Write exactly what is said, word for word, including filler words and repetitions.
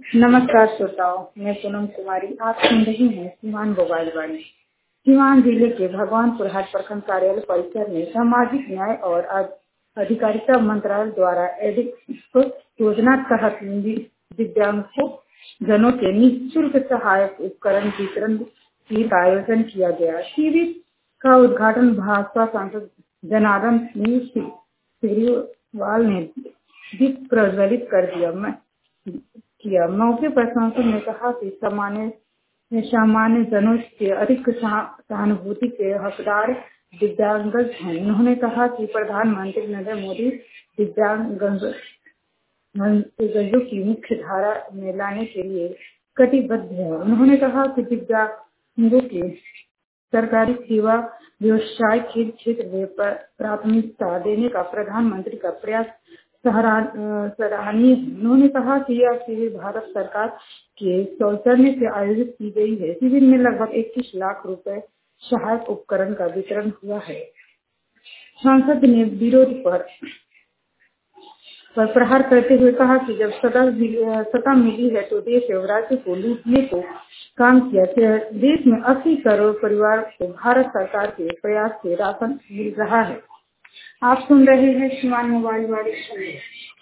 नमस्कार श्रोताओं, मैं पूनम कुमारी। आप सुन रही हैं सीवान मोबाइल वाणी। सीवान जिले के भगवानपुर हाट प्रखंड कार्यालय परिसर में सामाजिक न्याय और अधिकारिता मंत्रालय द्वारा एडिक्स योजना तहत दिव्यांगों जनों के निःशुल्क सहायक उपकरण वितरण शिविर का आयोजन किया गया। शिविर का उद्घाटन भाजपा सांसद जनार्दन सिंह सिग्रीवाल ने दीप प्रज्वलित कर दिया किया। मौके पर सांसद ने कहा कि सामान्य सामान्य जनों के अधिक सहानुभूति के हकदार दिव्यांगजन हैं। उन्होंने कहा कि प्रधानमंत्री नरेंद्र मोदी दिव्यांगजनों की मुख्य धारा में लाने के लिए कटिबद्ध है। उन्होंने कहा कि दिव्यांगों के सरकारी सेवा व्यवसाय खेल क्षेत्र में प्राथमिकता देने का प्रधानमंत्री का प्रयास सराहनीय है। उन्होंने कहा कि यह शिविर भारत सरकार के सौजन्य से आयोजित की गई है। शिविर में लगभग इक्कीस लाख रुपए सहायक उपकरण का वितरण हुआ है। सांसद ने विरोध पर पर प्रहार करते हुए कहा कि जब सत्ता मिली है तो देश एवं राज्य को लूटने को काम किया। देश में अस्सी करोड़ परिवार को भारत सरकार के प्रयास से राशन मिल रहा है। आप सुन रहे हैं सीवान मोबाइल वाणी।